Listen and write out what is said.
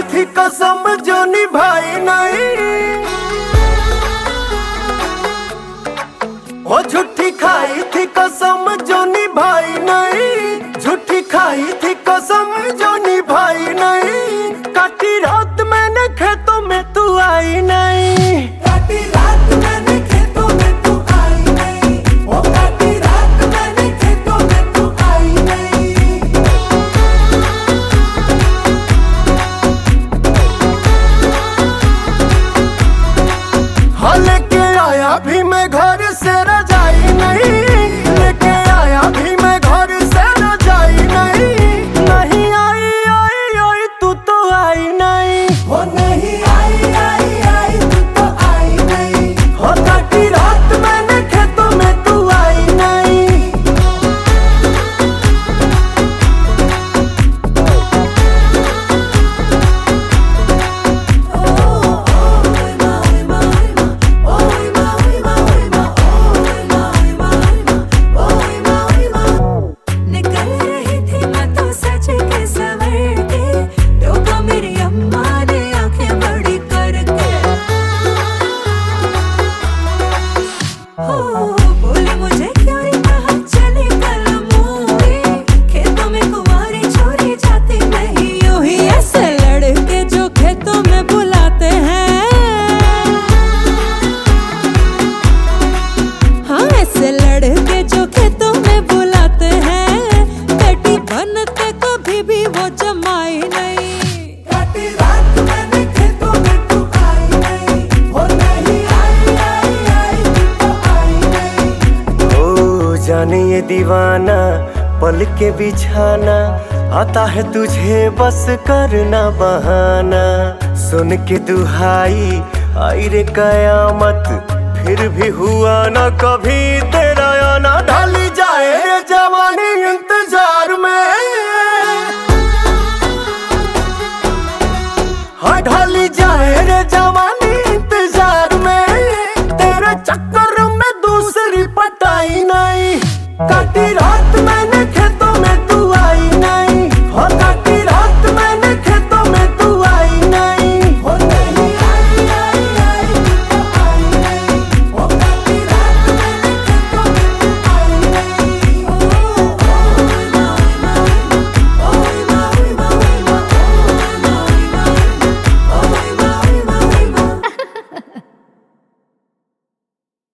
थी कसम जो निभाई नहीं, वो झूठी खाई थी कसम जो निभाई नहीं, झूठी खाई थी कसम जो निभाई नहीं। काटी रात मैंने खेतों में तू आई नहीं, काटी रात मैंने खेतों में तू आई नहीं, वो काटी रात मैंने खेतों में तू आई नहीं। हाँ लेके आया भी मैं घर से रजाई नहीं, लेके आया भी मैं घर से रजाई नहीं। नहीं आई आई आई तू तो आई नहीं, वो नहीं आई आई आई तू तो आई नहीं, वो काटी रात मैंने खेतों में तू आई नहीं। बोले मुझे क्यों नहीं कहा चले कल मूवी, खेतों में कुंवारी छोरी जाती नहीं यूं ही। ऐसे लड़के जो खेतों में बुलाते हैं, हाँ ऐसे लड़के जो खेतों में बुलाते हैं, बेटी बनते कभी भी वो जमाई नहीं। काटी रात मैंने खेतों में तू आई नहीं, वो नहीं आई आई आई तू तो आई नहीं। ओ जाने ये दीवाना पल के बिछाना, आता है तुझे बस करना बहाना। सुन के दुहाई आई रे कयामत, फिर भी हुआ ना कभी